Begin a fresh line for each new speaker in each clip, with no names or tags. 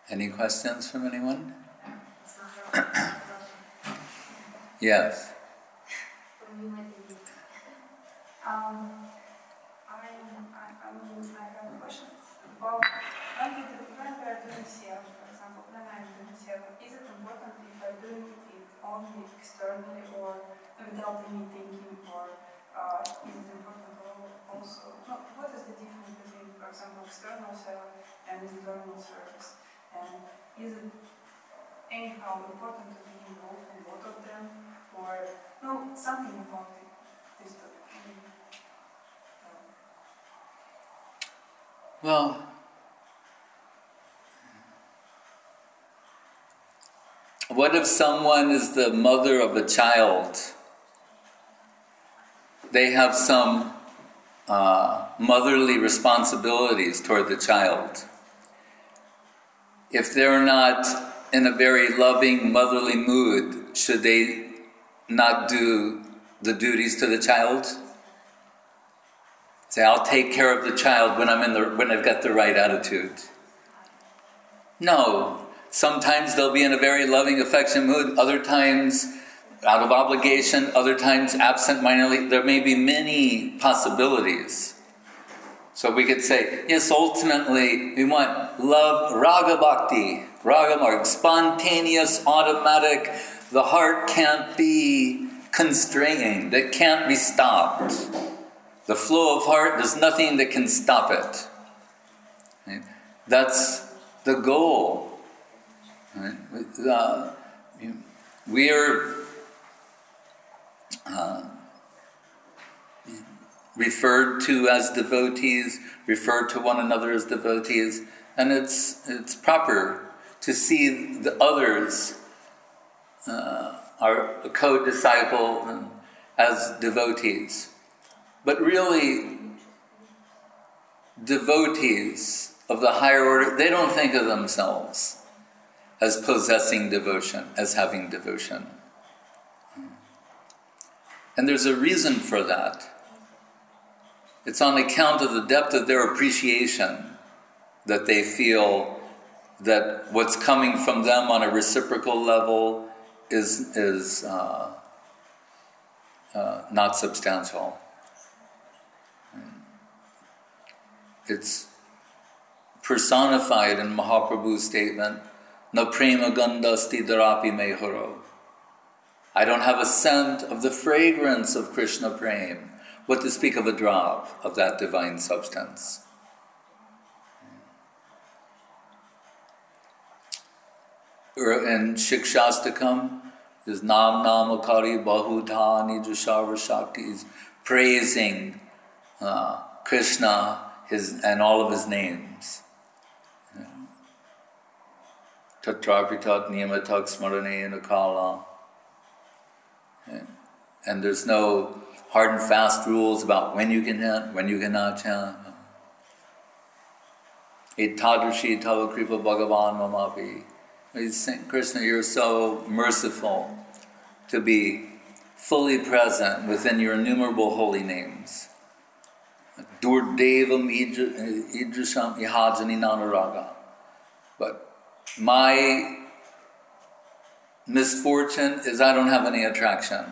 Any questions from anyone? Yes.
I have questions about when we are doing seva, for example, when I'm doing seva, is it important if I'm doing it only externally or without any thinking, or is it important also? No, what is the difference between, for example, external seva and internal service? And is it anyhow important to be involved in both of them, or no, something about it? This topic.
Well, what if someone is the mother of a child? They have some motherly responsibilities toward the child. If they're not in a very loving, motherly mood, should they not do the duties to the child? Say, I'll take care of the child when I've got the right attitude. No. Sometimes they'll be in a very loving, affectionate mood, other times out of obligation, other times absent-mindedly. There may be many possibilities. So we could say, yes, ultimately we want love, raga bhakti, raga marg, spontaneous, automatic. The heart can't be constrained, it can't be stopped. The flow of heart, there's nothing that can stop it. Right? That's the goal. Right? We are referred to as devotees, referred to one another as devotees, and it's proper to see the others, our co-disciple, as devotees. But really, devotees of the higher order, they don't think of themselves as possessing devotion, as having devotion. And there's a reason for that. It's on account of the depth of their appreciation that they feel that what's coming from them on a reciprocal level is not substantial. It's personified in Mahaprabhu's statement, "Na prema gandhasti darapi meharo." I don't have a scent of the fragrance of Krishna Prem. What to speak of a drop of that divine substance? In Shikshastakam, is Nam Namakari Bahudha Nijasharva Shakti, is praising Krishna and all of his names. Tatrapitat Niyamatak Smaraneyana Kala. And there's no hard and fast rules about when you can chant, when you cannot chant. Etadrishi Tava Kripa Bhagavan Mamapi. He's saying, Krishna, you're so merciful to be fully present within your innumerable holy names. Durdevam Idrisham Ihajani Nanaraga. But my misfortune is I don't have any attraction.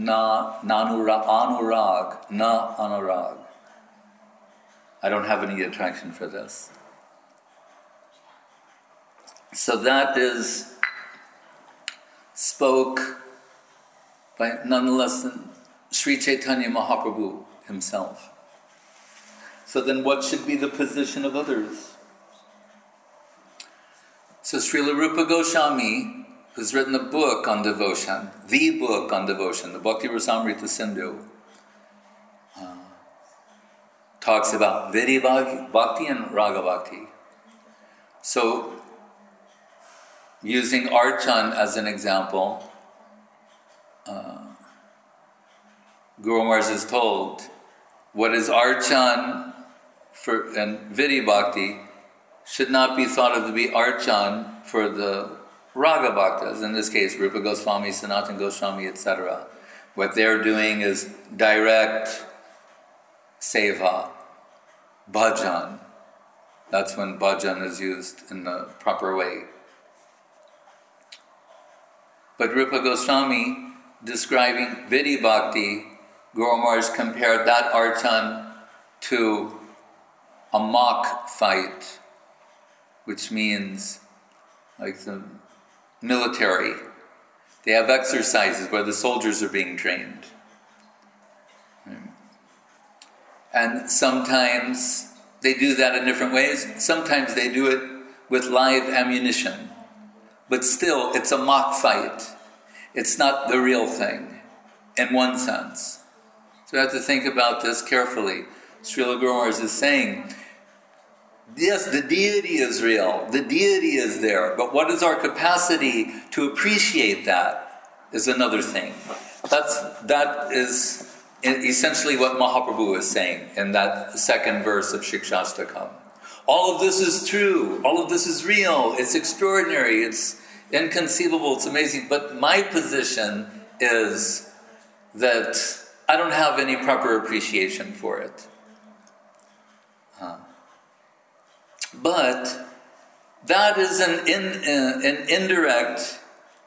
Anurag, na anurag. I don't have any attraction for this. So that is spoke by none less than Sri Chaitanya Mahaprabhu himself. So then what should be the position of others? So Srila Rupa Goswami, who's written a book on devotion, the book on devotion, the Bhakti Rasamrita Sindhu, talks about Vidya Bhakti and Raga Bhakti. So, using Archan as an example, Guru Maharaj is told, what is Archan and Vidya Bhakti should not be thought of to be Archan for the Raga Bhaktas, in this case Rupa Goswami, Sanatana Goswami, etc. What they're doing is direct seva, bhajan, That's when bhajan is used in the proper way. But Rupa Goswami, describing Vidhi Bhakti, Guru Maharaj compared that archan to a mock fight, which means like the military. They have exercises where the soldiers are being trained. And sometimes they do that in different ways. Sometimes they do it with live ammunition. But still, it's a mock fight. It's not the real thing, in one sense. So we have to think about this carefully. Srila Guru Maharaj is saying, yes, the deity is real, the deity is there, but what is our capacity to appreciate that is another thing. That is essentially what Mahaprabhu is saying in that second verse of Shikshastakam. All of this is true, all of this is real, it's extraordinary, it's inconceivable, it's amazing, but my position is that I don't have any proper appreciation for it. But that is an indirect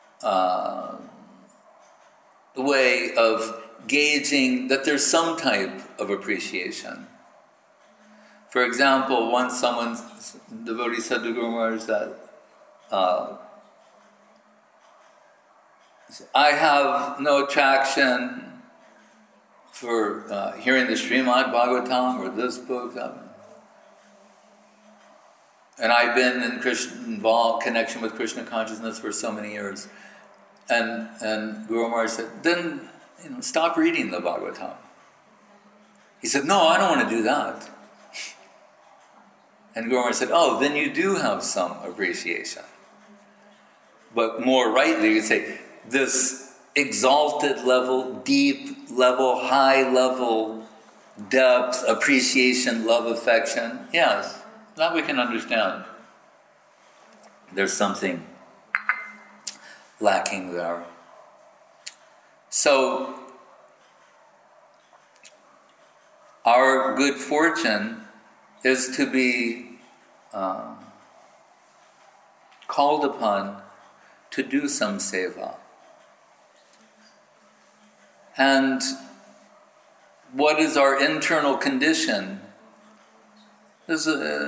way of gauging that there's some type of appreciation. For example, once devotee said to Guru Maharaj that I have no attraction for hearing the Srimad Bhagavatam or this book. And I've been in connection with Krishna consciousness for so many years. And Guru Maharaj said, then stop reading the Bhagavatam. He said, no, I don't want to do that. And Guru Maharaj said, oh, then you do have some appreciation. But more rightly, you say, this exalted level, deep level, high level, depth, appreciation, love, affection, yes, that we can understand. There's something lacking there. So, our good fortune is to be called upon to do some seva. And what is our internal condition is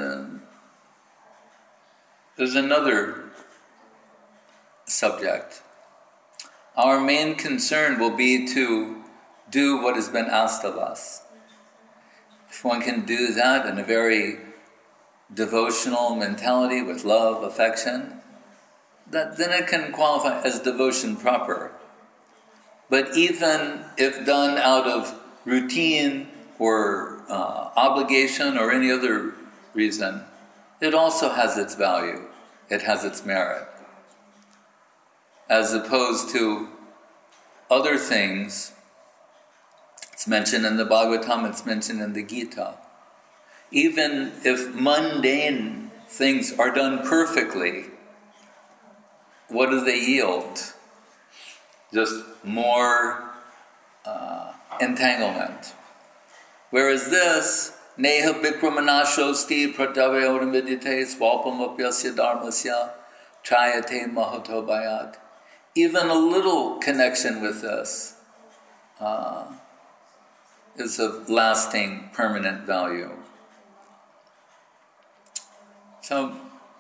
another subject. Our main concern will be to do what has been asked of us. If one can do that in a very devotional mentality with love, affection, then it can qualify as devotion proper. But even if done out of routine or obligation or any other reason, it also has its value. It has its merit. As opposed to other things, it's mentioned in the Bhagavatam, it's mentioned in the Gita. Even if mundane things are done perfectly, what do they yield? Just more entanglement. Whereas this, neha bikramanashosti pratavayodam vidite swalpam apyasya dharmasya chayate mahato bayat. Even a little connection with this is of lasting, permanent value. So,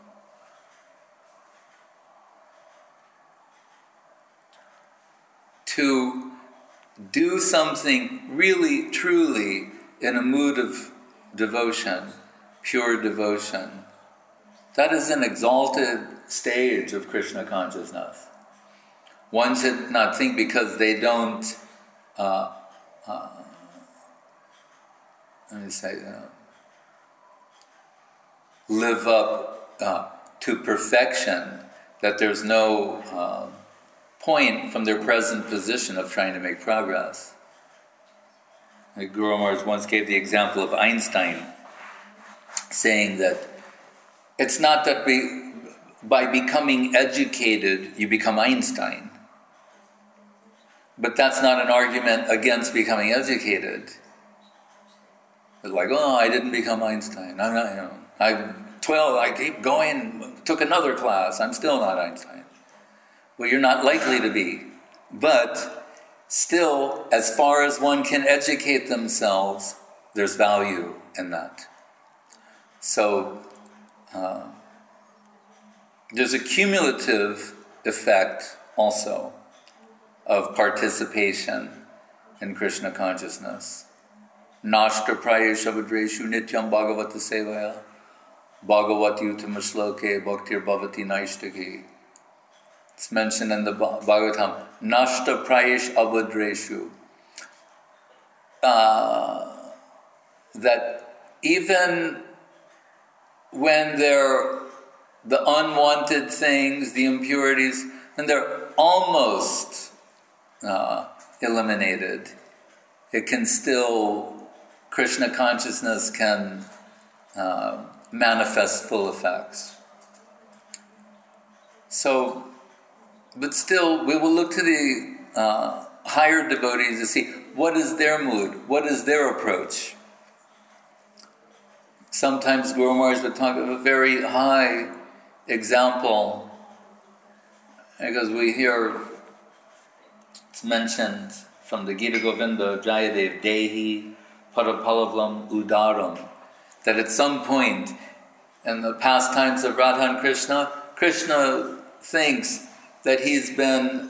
to do something really, truly in a mood of devotion, pure devotion, that is an exalted stage of Krishna consciousness. One should not think because they don't, live up to perfection, that there's no point from their present position of trying to make progress. Like Guru Maharaj once gave the example of Einstein, saying that it's not that by becoming educated you become Einstein. But that's not an argument against becoming educated. It's like, oh, I didn't become Einstein. I'm not, 12, I keep going, took another class, I'm still not Einstein. Well, you're not likely to be. But still, as far as one can educate themselves, there's value in that. So, there's a cumulative effect also of participation in Krishna consciousness. Nashta prayesha vadreshu nityam bhagavata sevaya bhagavati uttama-shloke bhaktir bhavati naishtaki. It's mentioned in the Bhagavatam. Nashta prayesh abhadreshu. That even when they're the unwanted things, the impurities, and they're almost eliminated, it can still, Krishna consciousness can manifest full effects. So, but still, we will look to the higher devotees to see what is their mood, what is their approach. Sometimes Guru Maharaj would talk of a very high example, because we hear it's mentioned from the Gita Govinda, Jayadev, Dehi Parapalavlam Udaram, that at some point in the pastimes of Radha and Krishna, Krishna thinks that he's been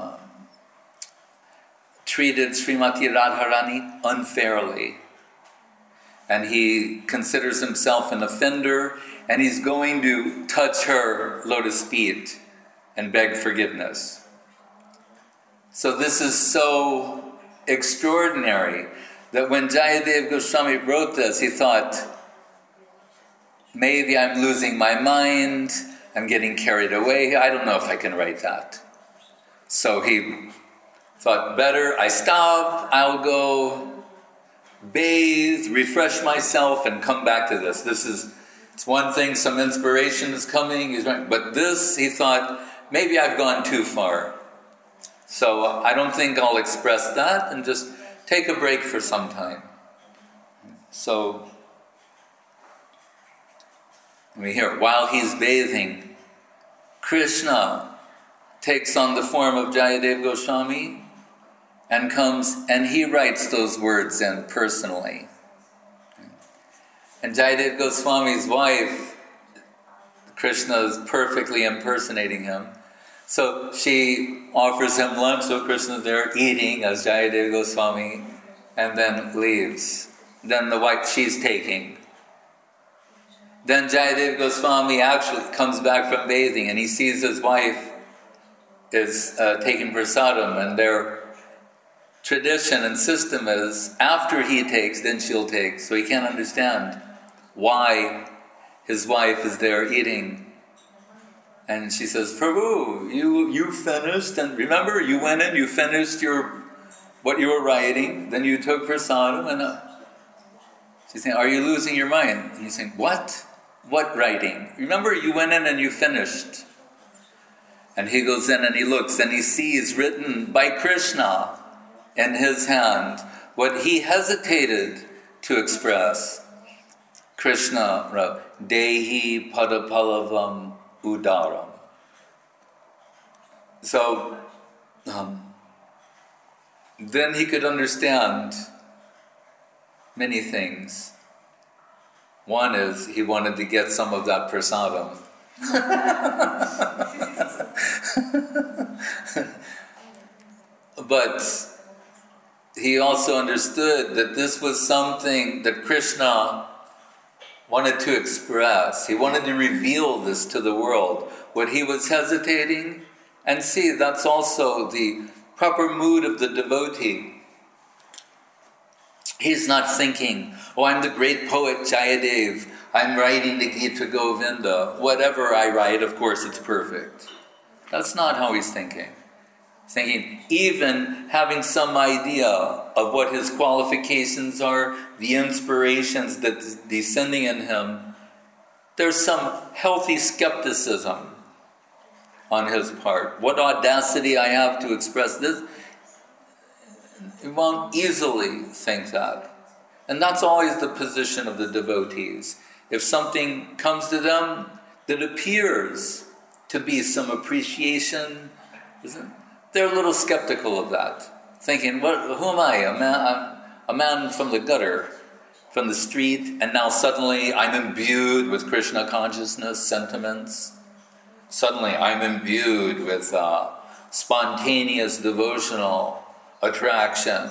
treated Srimati Radharani unfairly. And he considers himself an offender, and he's going to touch her lotus feet and beg forgiveness. So this is so extraordinary that when Jayadev Goswami wrote this, he thought, maybe I'm losing my mind, I'm getting carried away, I don't know if I can write that. So he thought, better I stop, I'll go bathe, refresh myself, and come back to this. It's one thing, some inspiration is coming, but this, he thought, maybe I've gone too far. So I don't think I'll express that, and just take a break for some time. So, we hear, while he's bathing, Krishna takes on the form of Jayadev Goswami and comes and he writes those words in personally. And Jayadev Goswami's wife, Krishna is perfectly impersonating him. So she offers him lunch, so Krishna's there eating as Jayadev Goswami, and then leaves. Then the wife she's taking. Then Jayadev Goswami actually comes back from bathing and he sees his wife is taking prasadam, and their tradition and system is after he takes, then she'll take. So he can't understand why his wife is there eating. And she says, Prabhu, you finished, and remember, you went in, you finished what you were writing, then you took prasadam, and she's saying, are you losing your mind? And he's saying, what? What writing? Remember, you went in and you finished. And he goes in and he looks, and he sees written by Krishna in his hand what he hesitated to express. Krishna wrote, Dehi Padapalavam Udaram. So, then he could understand many things. One is, he wanted to get some of that prasadam. But he also understood that this was something that Krishna wanted to express. He wanted to reveal this to the world. What he was hesitating, and see, that's also the proper mood of the devotee. He's not thinking, oh, I'm the great poet Jayadev, I'm writing the Gita Govinda. Whatever I write, of course, it's perfect. That's not how he's thinking. He's thinking, even having some idea of what his qualifications are, the inspirations that's descending in him, there's some healthy skepticism on his part. What audacity I have to express this? You won't easily think that. And that's always the position of the devotees, if something comes to them that appears to be some appreciation, they're a little skeptical of that, thinking, who am I? I'm a man from the gutter, from the street, and now suddenly I'm imbued with Krishna consciousness sentiments. Suddenly I'm imbued with spontaneous devotional attraction.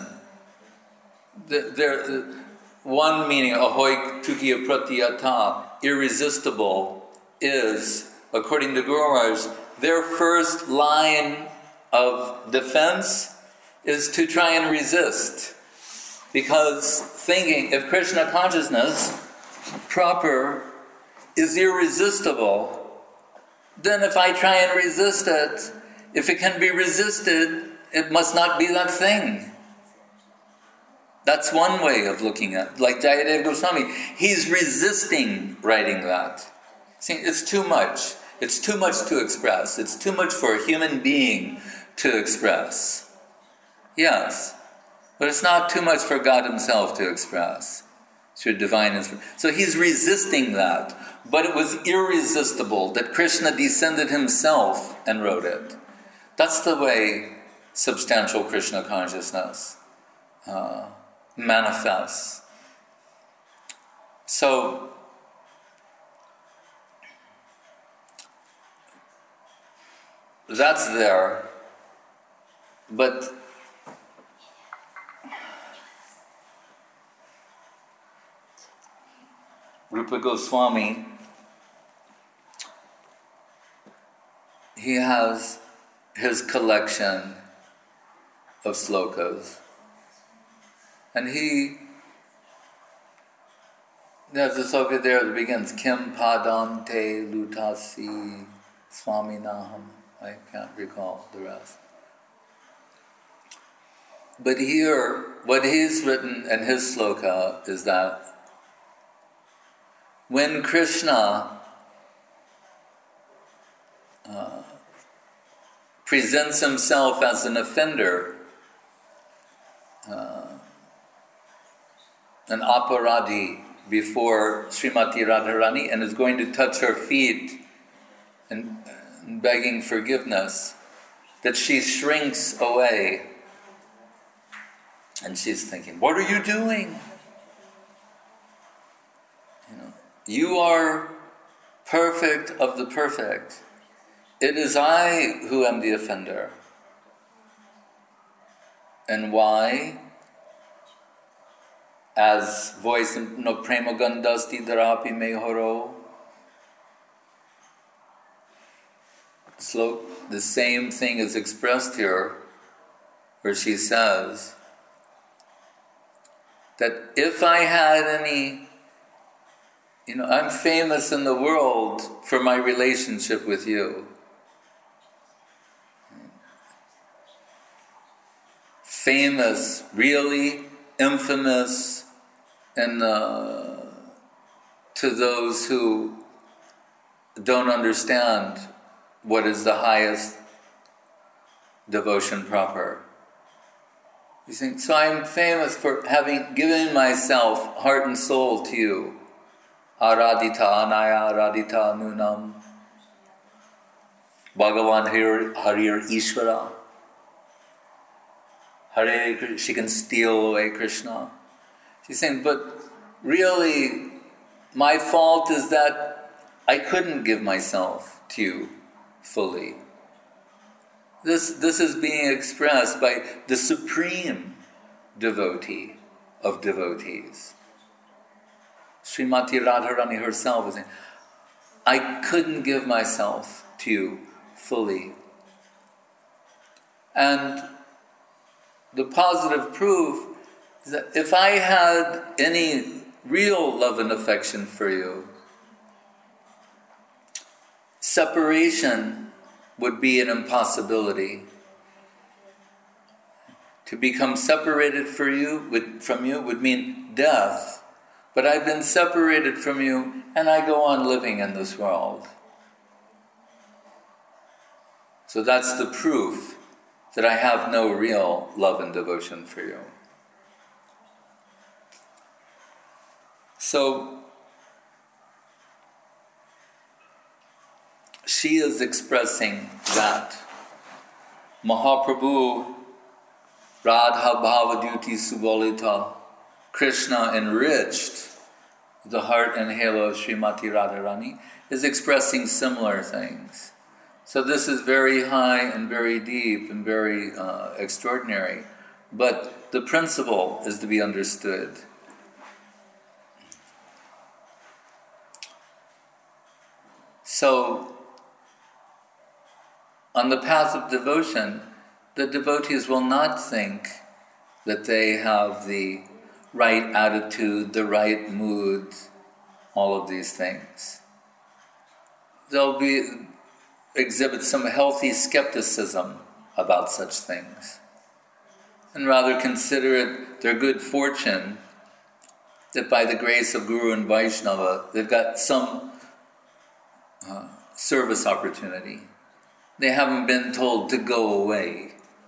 One meaning, ahoy tukiya pratyata, irresistible, is, according to Guru Maharaj, their first line of defense is to try and resist. Because thinking, if Krishna consciousness proper is irresistible, then if I try and resist it, if it can be resisted, it must not be that thing. That's one way of looking at it. Like Jayadev Goswami, he's resisting writing that. See, it's too much. It's too much to express. It's too much for a human being to express. Yes, but it's not too much for God himself to express. It's your divine inspiration. So he's resisting that. But it was irresistible that Krishna descended himself and wrote it. That's the way substantial Krishna consciousness manifests. So, that's there, but Rupa Goswami, he has his collection of slokas, and there's a sloka there that begins, Kim Padam Te Lutasi Swami Naham. I can't recall the rest. But here, what he's written in his sloka is that when Krishna presents himself as an offender, an aparadhi before Srimati Radharani, and is going to touch her feet and begging forgiveness, that she shrinks away. And she's thinking, what are you doing? You are perfect of the perfect. It is I who am the offender. And why? As voice no prema gandasti darapi mehoro. The same thing is expressed here, where she says that if I had any, I'm famous in the world for my relationship with you. Famous, really infamous, and to those who don't understand what is the highest devotion proper. You think, so I'm famous for having given myself heart and soul to you. Aradita anaya aradita nunam. Bhagavan Harir Ishvara. Hare Krishna, she can steal away Krishna. She's saying, but really, my fault is that I couldn't give myself to you fully. This is being expressed by the supreme devotee of devotees. Srimati Radharani herself is saying, I couldn't give myself to you fully. And the positive proof is that if I had any real love and affection for you, separation would be an impossibility. To become separated from you would mean death. But I've been separated from you, and I go on living in this world. So that's the proof that I have no real love and devotion for you. So, she is expressing that. Mahaprabhu Radha Bhavaduti Subolita, Krishna enriched the heart and halo of Srimati Radharani, is expressing similar things. So this is very high and very deep and very extraordinary, but the principle is to be understood. So, on the path of devotion, the devotees will not think that they have the right attitude, the right mood, all of these things. They'll exhibit some healthy skepticism about such things, and rather consider it their good fortune that by the grace of Guru and Vaishnava, they've got some service opportunity. They haven't been told to go away.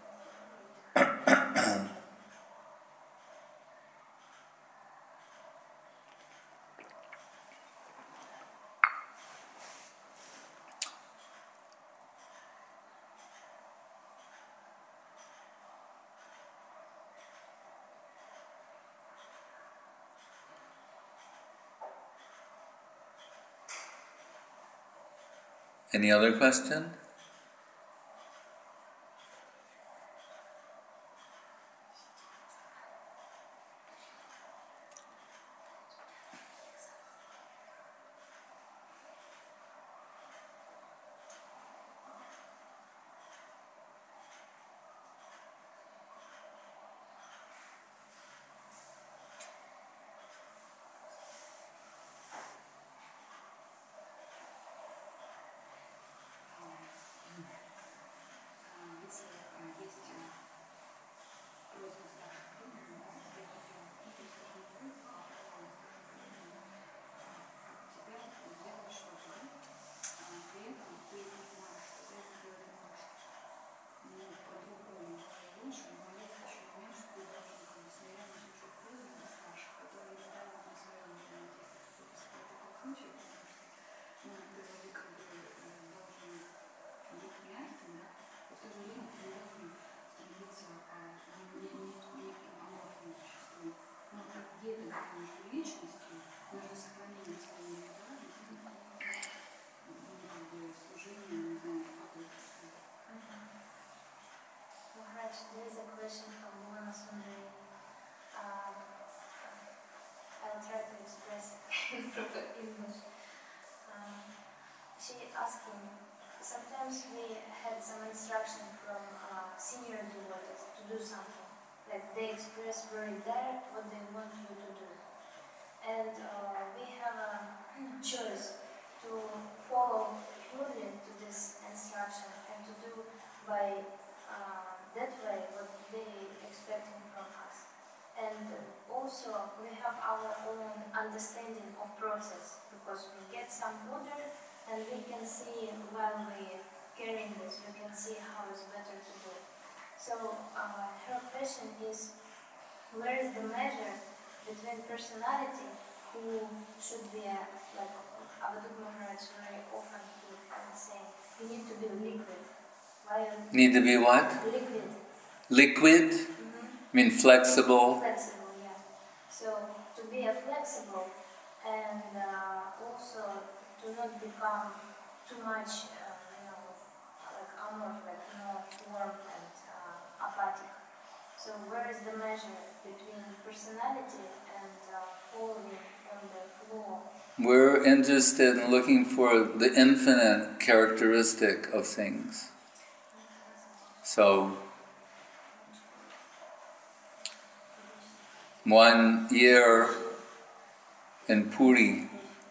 Any other question?
There is a question from Mona Sundari. I'll try to express in proper English. She asking, sometimes we had some instruction from senior devotees to do something. Like they express very direct what they want you to do. And we have a choice to follow purely to this instruction and to do by that way what they expecting from us. And also we have our own understanding of process, because we get some order and we can see while we carrying this, we can see how it's better to do. So her question is, where is the measure between personality, who should be like Avadut Maharaj very often saying, you need to be liquid.
Need to be what?
Liquid.
Liquid?
Mm-hmm.
Mean flexible?
Flexible, yeah. So to be flexible and also to not become too much, like amorphic, warm and apathic. So where is the measure between personality and following on the flow?
We're interested in looking for the infinite characteristic of things. So, 1 year in Puri,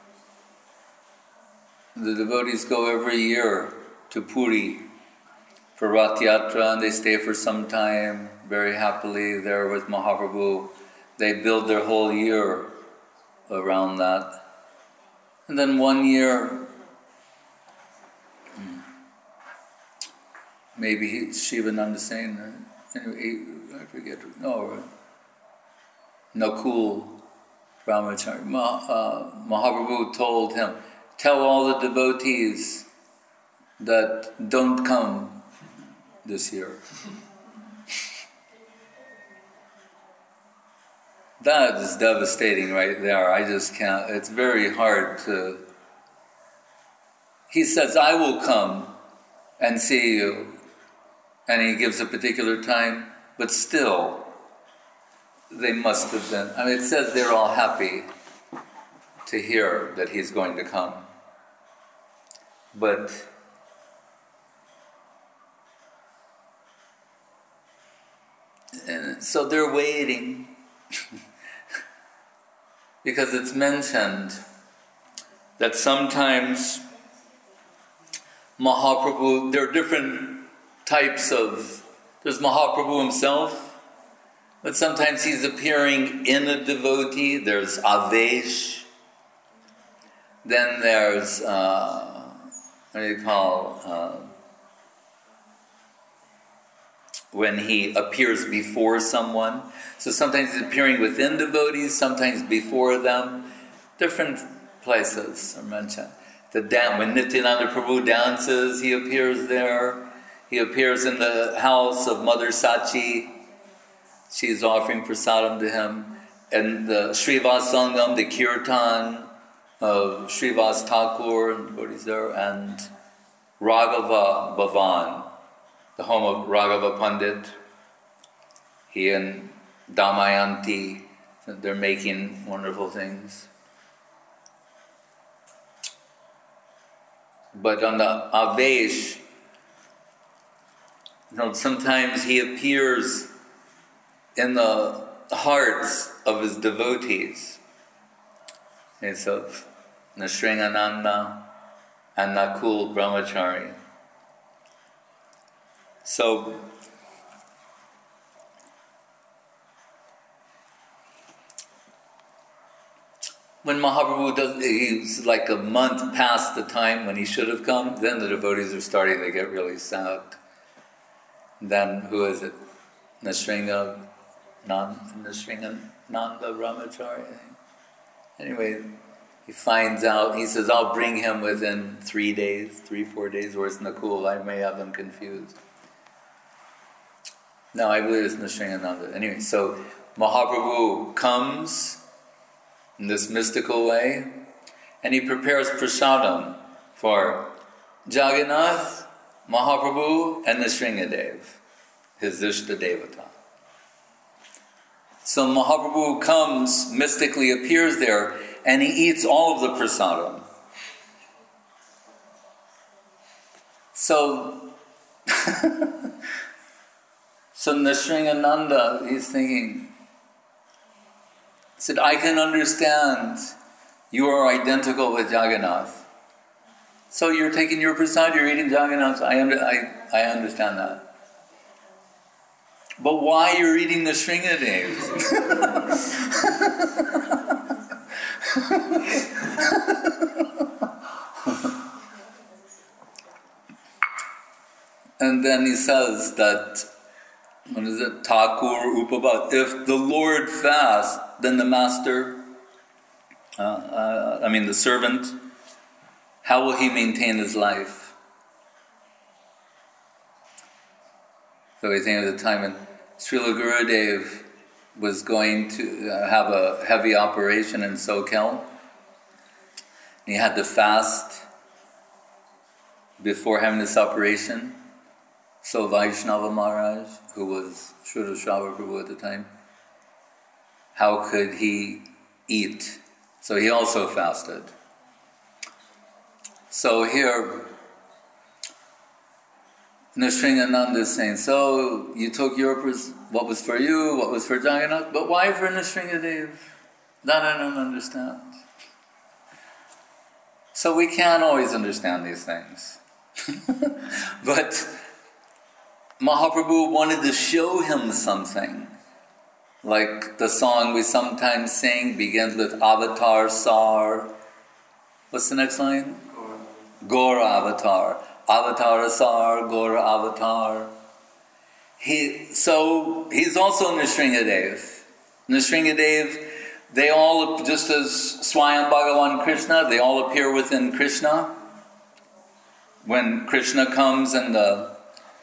the devotees go every year to Puri for Rath Yatra, and they stay for some time, very happily there with Mahaprabhu. They build their whole year around that. And then 1 year, maybe Shivananda saying, I forget, Nakul Brahmachari, Mahaprabhu told him, tell all the devotees that don't come this year. That is devastating right there. I just can't, it's very hard to... He says, I will come and see you. And he gives a particular time, but still, they must have been... I mean, it says they're all happy to hear that he's going to come. But and so they're waiting because it's mentioned that sometimes Mahaprabhu, there are different types of, there's Mahaprabhu himself, but sometimes he's appearing in a devotee. There's Avesh. Then there's, what do you call, when he appears before someone. So sometimes he's appearing within devotees, sometimes before them. Different places are mentioned. When Nityananda Prabhu dances, he appears there. He appears in the house of Mother Sachi. She's offering prasadam to him. And the Srivas Sangam, the kirtan of Srivas Thakur and devotees there, and Raghava Bhavan, the home of Raghava Pandit. He and Damayanti, they're making wonderful things. But on the Avesh, sometimes he appears in the hearts of his devotees. It's of Nrsingananda and Nakul Brahmachari. So, when Mahaprabhu he's like a month past the time when he should have come, then the devotees are starting to get really sad. Then, who is it? Nrsingananda Brahmachari. Anyway, he finds out, he says, I'll bring him within 3 days, 4 days, where's Nakul? I may have them confused. No, I believe it's Nrsingananda. Anyway, so Mahaprabhu comes in this mystical way, and he prepares prasadam for Jagannath, Mahaprabhu, and Nrsingadev, his Ishta Devata. So Mahaprabhu comes, mystically appears there, and he eats all of the prasadam. So, so Nrsingananda, he's thinking, he said, I can understand you are identical with Jagannath. So you're taking your prasad, you're eating Jagannath, I understand that. But why you're eating the Nrsingadev? And then he says that, what is it, Thakur Upabat, if the Lord fasts, then the master, the servant, how will he maintain his life? So we think of the time when Srila Gurudev was going to have a heavy operation in SoCal. He had to fast before having this operation. So Vaishnava Maharaj, who was Srila Shravan Prabhu at the time, how could he eat? So he also fasted. So here, Nrsingananda is saying, so you took what was for you, what was for Jagannath, but why for Nrsingadev? That I don't understand. So we can't always understand these things. But Mahaprabhu wanted to show him something. Like the song we sometimes sing begins with Avatar Sar. What's the next line? Gora Avatar. Avatar Sar, Gora Avatar. He's also Nrsingadev. Nrsingadev, they all, just as Swayam Bhagavan Krishna, they all appear within Krishna. when Krishna comes in the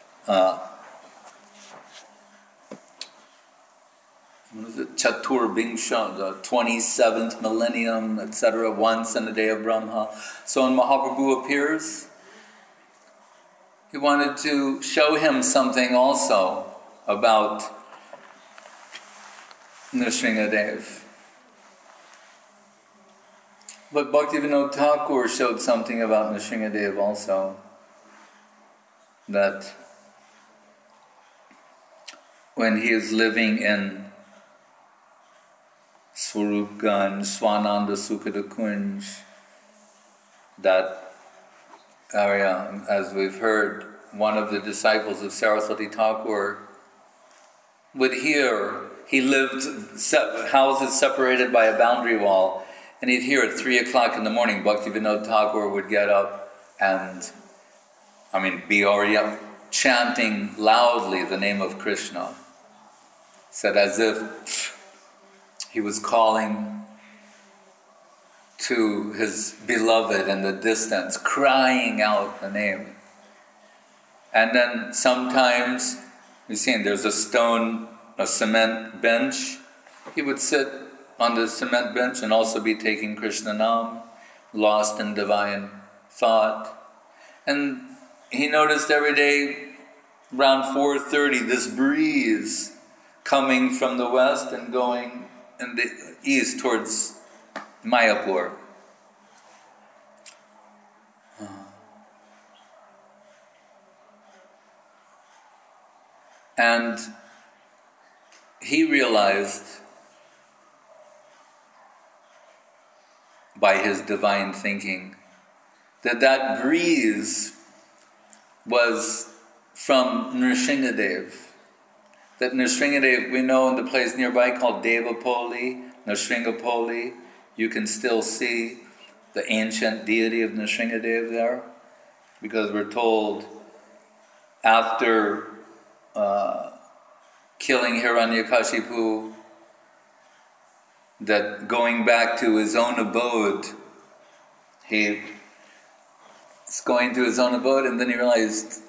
Chatur Bingsha, the 27th millennium, etc., once in the day of Brahma. So when Mahaprabhu appears, he wanted to show him something also about Nrsingadev. But Bhaktivinoda Thakur showed something about Nrsingadev also, that when he is living in Swarupganj, Swananda Sukhada Kunj, that area, as we've heard, one of the disciples of Saraswati Thakur would hear, he lived houses separated by a boundary wall, and he'd hear at 3 o'clock in the morning, Bhaktivinoda Thakur would get up and, be already up, chanting loudly the name of Krishna. Said as if he was calling to his beloved in the distance, crying out the name. And then sometimes, you've seen there's a cement bench. He would sit on the cement bench and also be taking Krishna Nam, lost in divine thought. And he noticed every day around 4:30 this breeze coming from the west and going in the east towards Mayapur. And he realized by his divine thinking that breeze was from Nrsingadev. That Nrsingadev, we know in the place nearby called Devapoli, Nrsinghapoli, you can still see the ancient deity of Nrsingadev there, because we're told after killing Hiranyakashipu, that going back to his own abode, he's going to his own abode, and then he realized,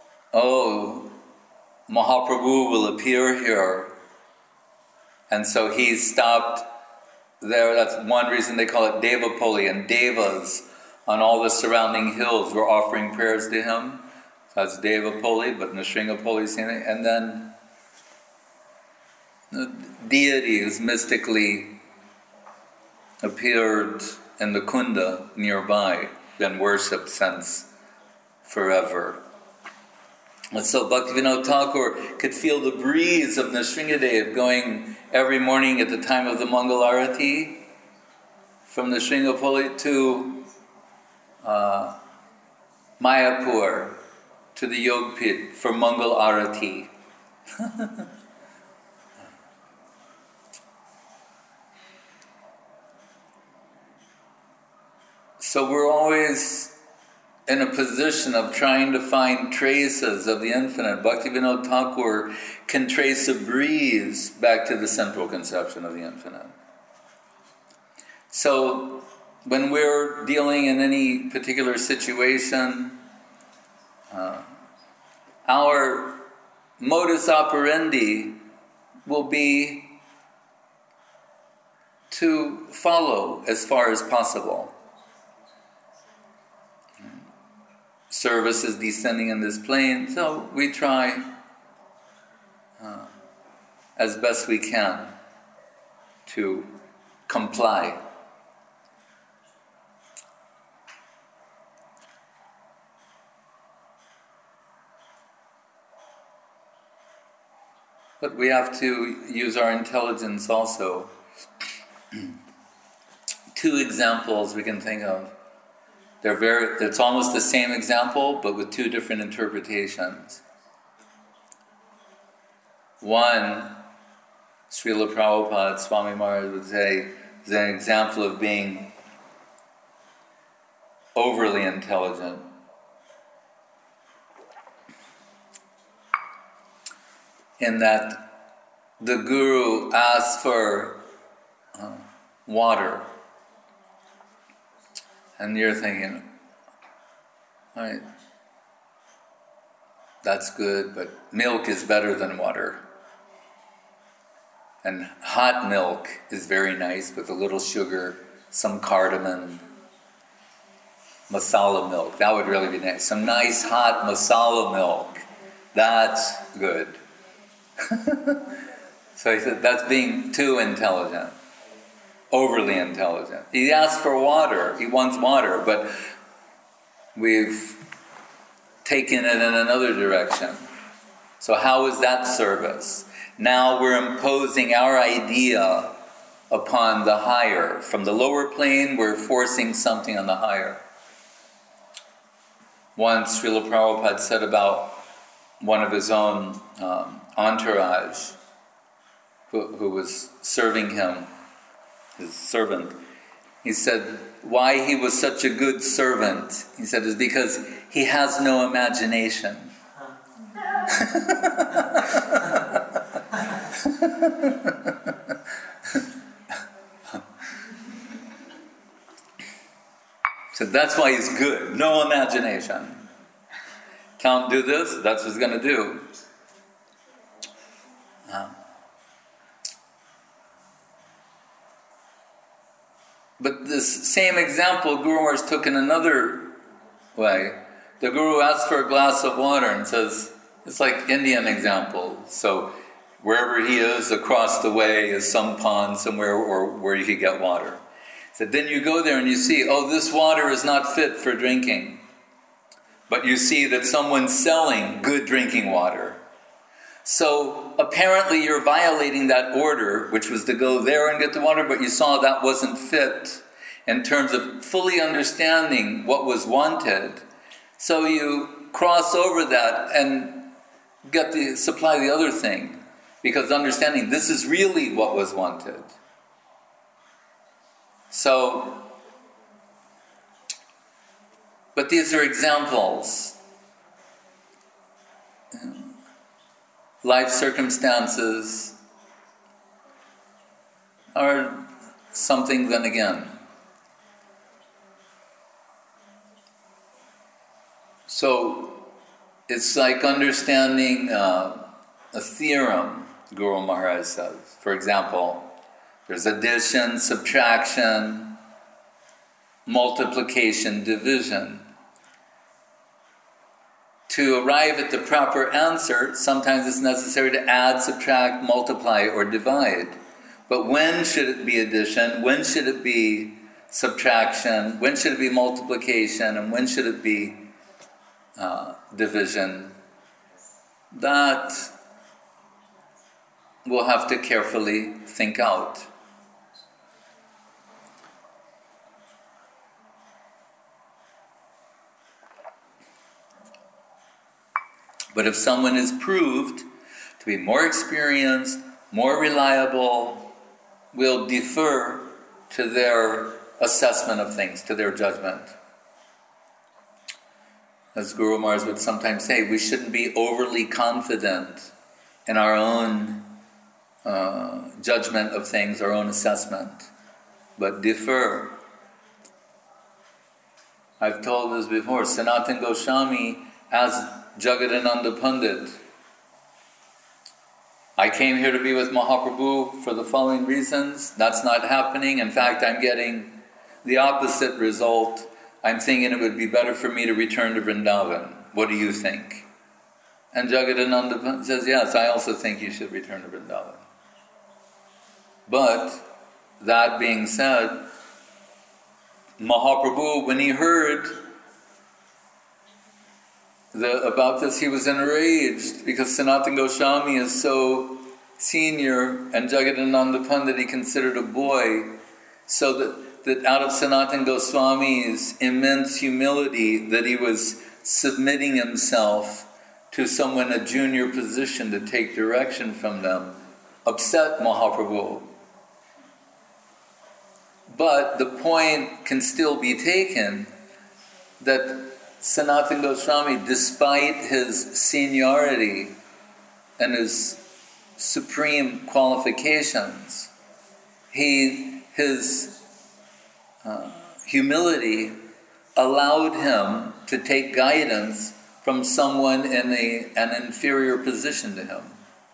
Mahaprabhu will appear here. And so he stopped there. That's one reason they call it Devapoli, and Devas on all the surrounding hills were offering prayers to him. So that's Devapoli, but Nrsinghapoli is same thing. And then the deities mystically appeared in the Kunda nearby, been worshipped since forever. And so Bhaktivinoda Thakur could feel the breeze of Nrsingadev going every morning at the time of the Mangal Arati from Nrsinghapoli to Mayapur, to the Yogpit for Mangal Arati. So we're always in a position of trying to find traces of the infinite. Bhaktivinoda Thakur can trace a breeze back to the central conception of the infinite. So when we're dealing in any particular situation, our modus operandi will be to follow as far as possible. Service is descending in this plane, so we try as best we can to comply. But we have to use our intelligence also. 2 examples we can think of. It's almost the same example, but with 2 different interpretations. One, Srila Prabhupada, Swami Maharaj would say, is an example of being overly intelligent. In that the Guru asks for water. And you're thinking, all right, that's good, but milk is better than water. And hot milk is very nice with a little sugar, some cardamom, masala milk. That would really be nice. Some nice hot masala milk. That's good. So he said, that's being too intelligent, overly intelligent. He asks for water. He wants water, but we've taken it in another direction. So how is that service? Now we're imposing our idea upon the higher. From the lower plane, we're forcing something on the higher. Once Srila Prabhupada said about one of his own entourage who was serving him, his servant, he said why he was such a good servant. He said it's because he has no imagination. So that's why he's good. No imagination. Tell him do this, that's what he's going to do. But this same example, Guru Maharaj took in another way. The Guru asks for a glass of water and says, it's like Indian example. So wherever he is, across the way is some pond somewhere or where you can get water. He said, then you go there and you see, oh, this water is not fit for drinking. But you see that someone's selling good drinking water. So apparently you're violating that order, which was to go there and get the water, but you saw that wasn't fit in terms of fully understanding what was wanted. So you cross over that and supply the other thing, because understanding this is really what was wanted. So, but these are examples. Life circumstances are something then again. So it's like understanding a theorem, Guru Maharaj says. For example, there's addition, subtraction, multiplication, division. To arrive at the proper answer, sometimes it's necessary to add, subtract, multiply, or divide. But when should it be addition? When should it be subtraction? When should it be multiplication? And when should it be division? That we'll have to carefully think out. But if someone is proved to be more experienced, more reliable, we'll defer to their assessment of things, to their judgment. As Guru Maharaj would sometimes say, we shouldn't be overly confident in our own judgment of things, our own assessment, but defer. I've told this before, Sanatana Goswami asked Jagadananda Pandit, I came here to be with Mahaprabhu for the following reasons. That's not happening. In fact, I'm getting the opposite result. I'm thinking it would be better for me to return to Vrindavan. What do you think? And Jagadananda Pandit says, yes, I also think you should return to Vrindavan. But, that being said, Mahaprabhu, when he heard about this, he was enraged because Sanatana Goswami is so senior and Jagadananda Pandit he considered a boy. So that out of Sanatana Goswami's immense humility, that he was submitting himself to someone in a junior position to take direction from them, upset Mahaprabhu. But the point can still be taken that Sanatana Goswami, despite his seniority and his supreme qualifications, his humility allowed him to take guidance from someone in an inferior position to him.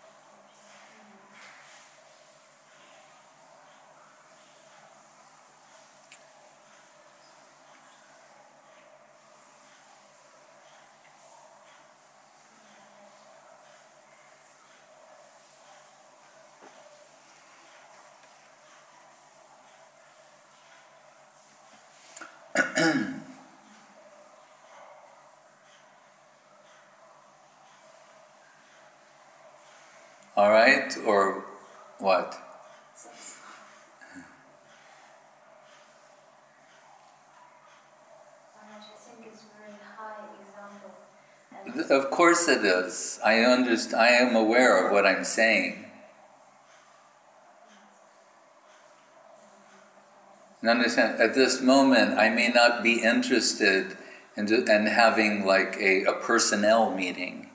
All right, or what?
I think it's a very high example. And
Of course it is. I am aware of what I'm saying. And understand, at this moment, I may not be interested in having like a personnel meeting.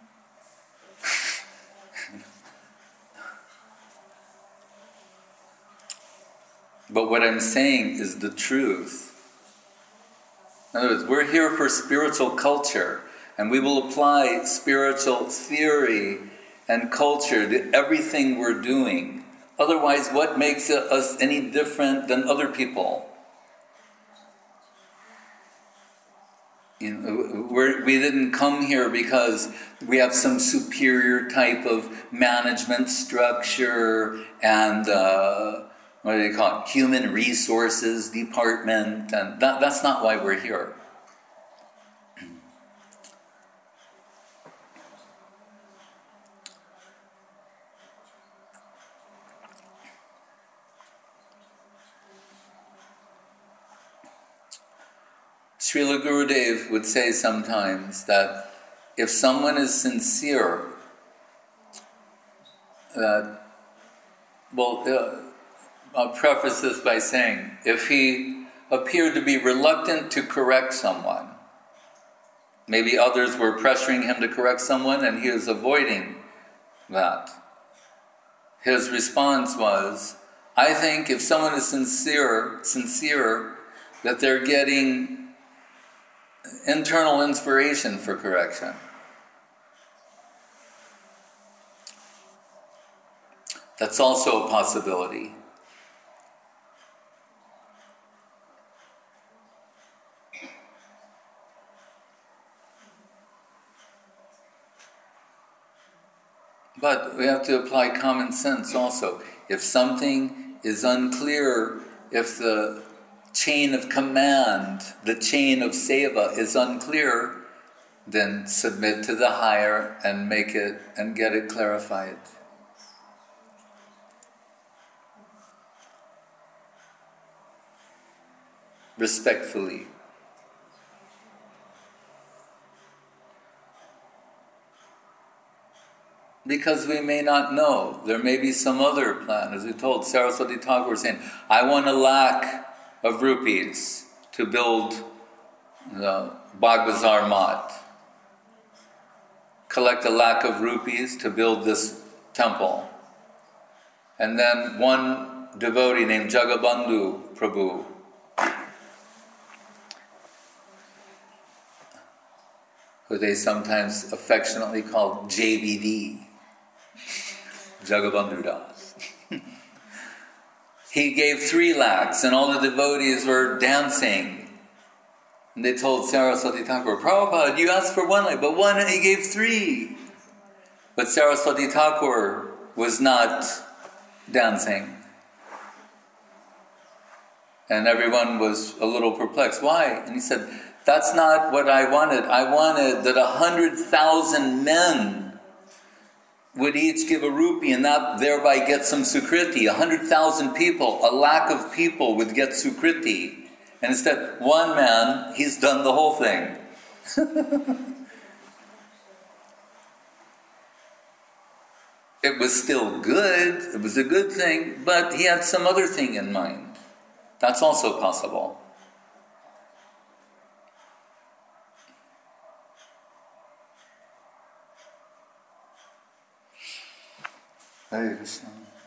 But what I'm saying is the truth. In other words, we're here for spiritual culture, and we will apply spiritual theory and culture to everything we're doing. Otherwise, what makes us any different than other people? We didn't come here because we have some superior type of management structure and what do they call it? Human resources department, and that's not why we're here. Srila Gurudev would say sometimes that if someone is sincere, I'll preface this by saying, if he appeared to be reluctant to correct someone, maybe others were pressuring him to correct someone and he was avoiding that. His response was, I think if someone is sincere, that they're getting internal inspiration for correction. That's also a possibility. But we have to apply common sense also. If something is unclear, if the chain of command, the chain of seva is unclear, then submit to the higher and make it and get it clarified. Respectfully. Because we may not know. There may be some other plan. As we told Saraswati Thakur saying, I want a lakh of rupees to build the Bagbazar Mat. Collect a lakh of rupees to build this temple. And then one devotee named Jagabandhu Prabhu, who they sometimes affectionately called JBD, Jagabandhu Das. He gave 3 lakhs and all the devotees were dancing. And they told Saraswati Thakur, Prabhupada, you asked for 1 lakh, but he gave 3. But Saraswati Thakur was not dancing. And everyone was a little perplexed. Why? And he said, that's not what I wanted. I wanted that 100,000 men would each give a rupee and that thereby get some sukriti. 100,000 people, a lakh of people would get sukriti. And instead, one man, he's done the whole thing. It was still good, it was a good thing, but he had some other thing in mind. That's also possible. Hare Krishna.